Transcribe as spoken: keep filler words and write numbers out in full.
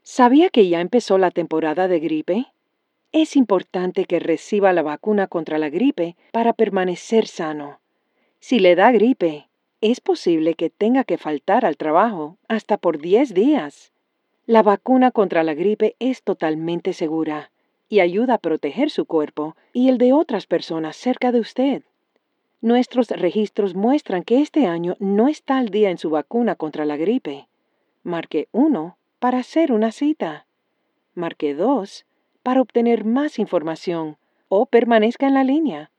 ¿Sabía que ya empezó la temporada de gripe? Es importante que reciba la vacuna contra la gripe para permanecer sano. Si le da gripe, es posible que tenga que faltar al trabajo hasta por diez días. La vacuna contra la gripe es totalmente segura y ayuda a proteger su cuerpo y el de otras personas cerca de usted. Nuestros registros muestran que este año no está al día en su vacuna contra la gripe. Marque uno para hacer una cita. Marque dos para obtener más información o permanezca en la línea.